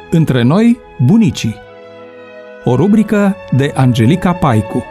Între noi, bunicii. O rubrică de Angelica Paicu.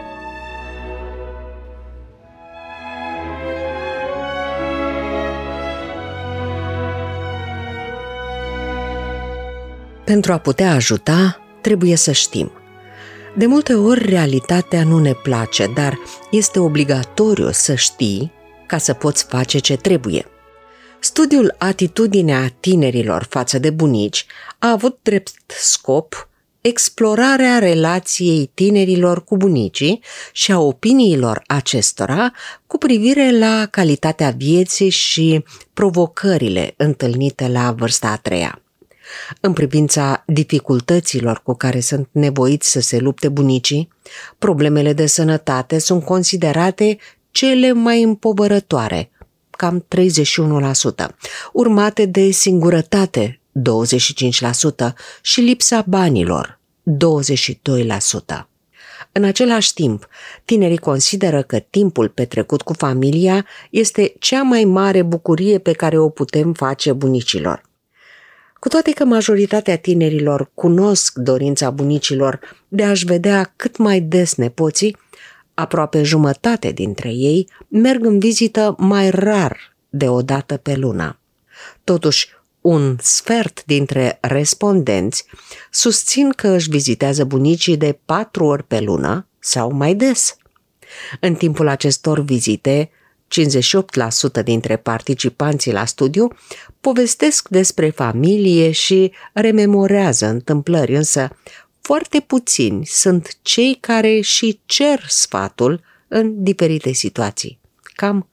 Pentru a putea ajuta, trebuie să știm. De multe ori, realitatea nu ne place, dar este obligatoriu să știi ca să poți face ce trebuie. Studiul Atitudinea tinerilor față de bunici a avut drept scop explorarea relației tinerilor cu bunicii și a opiniilor acestora cu privire la calitatea vieții și provocările întâlnite la vârsta a treia. În privința dificultăților cu care sunt nevoiți să se lupte bunicii, problemele de sănătate sunt considerate cele mai împovărătoare, cam 31%, urmate de singurătate, 25%, și lipsa banilor, 22%. În același timp, tinerii consideră că timpul petrecut cu familia este cea mai mare bucurie pe care o putem face bunicilor. Cu toate că majoritatea tinerilor cunosc dorința bunicilor de a-și vedea cât mai des nepoții, aproape jumătate dintre ei merg în vizită mai rar de o dată pe lună. Totuși, un sfert dintre respondenți susțin că își vizitează bunicii de 4 ori pe lună sau mai des. În timpul acestor vizite, 58% dintre participanții la studiu povestesc despre familie și rememorează întâmplări, însă foarte puțini sunt cei care și cer sfatul în diferite situații, cam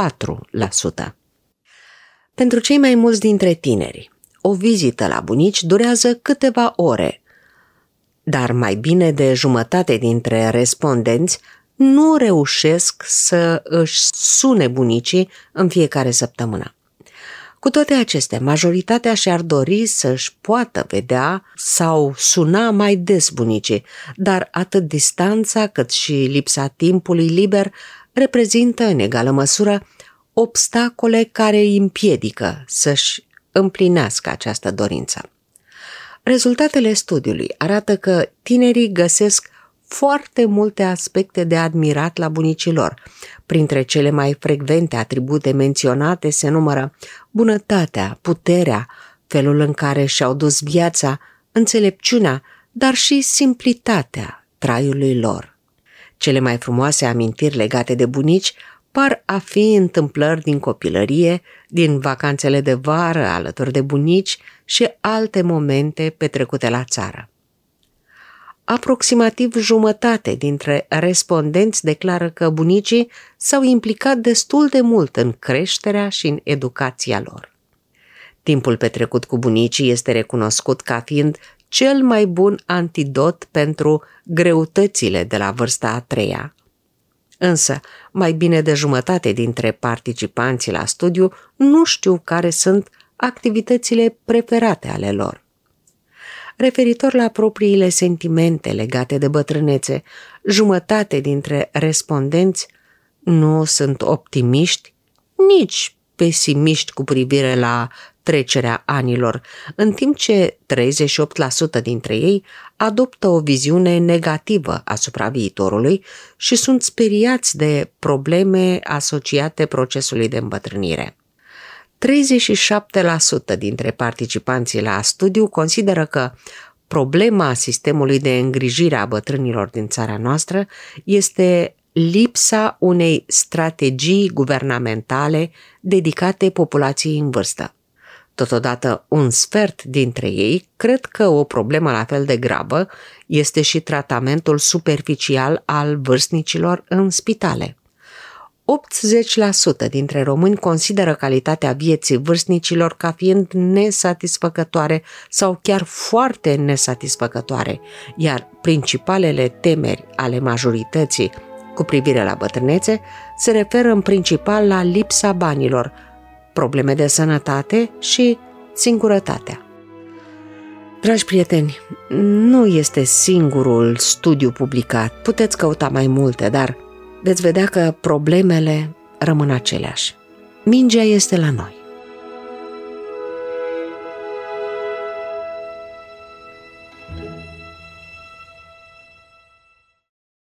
4%. Pentru cei mai mulți dintre tineri, o vizită la bunici durează câteva ore, dar mai bine de jumătate dintre respondenți nu reușesc să își sune bunicii în fiecare săptămână. Cu toate acestea, majoritatea și-ar dori să-și poată vedea sau suna mai des bunicii, dar atât distanța cât și lipsa timpului liber reprezintă în egală măsură obstacole care îi împiedică să-și împlinească această dorință. Rezultatele studiului arată că tinerii găsesc foarte multe aspecte de admirat la bunicii lor. Printre cele mai frecvente atribute menționate se numără bunătatea, puterea, felul în care și-au dus viața, înțelepciunea, dar și simplitatea traiului lor. Cele mai frumoase amintiri legate de bunici par a fi întâmplări din copilărie, din vacanțele de vară alături de bunici și alte momente petrecute la țară. Aproximativ jumătate dintre respondenți declară că bunicii s-au implicat destul de mult în creșterea și în educația lor. Timpul petrecut cu bunicii este recunoscut ca fiind cel mai bun antidot pentru greutățile de la vârsta a treia. Însă, mai bine de jumătate dintre participanții la studiu nu știu care sunt activitățile preferate ale lor. Referitor la propriile sentimente legate de bătrânețe, jumătate dintre respondenți nu sunt optimiști, nici pesimiști cu privire la trecerea anilor, în timp ce 38% dintre ei adoptă o viziune negativă asupra viitorului și sunt speriați de probleme asociate procesului de îmbătrânire. 37% dintre participanții la studiu consideră că problema sistemului de îngrijire a bătrânilor din țara noastră este lipsa unei strategii guvernamentale dedicate populației în vârstă. Totodată, un sfert dintre ei cred că o problemă la fel de gravă este și tratamentul superficial al vârstnicilor în spitale. 80% dintre români consideră calitatea vieții vârstnicilor ca fiind nesatisfăcătoare sau chiar foarte nesatisfăcătoare, iar principalele temeri ale majorității cu privire la bătrânețe se referă în principal la lipsa banilor, probleme de sănătate și singurătatea. Dragi prieteni, nu este singurul studiu publicat, puteți căuta mai multe, dar veți vedea că problemele rămân aceleași. Mingea este la noi.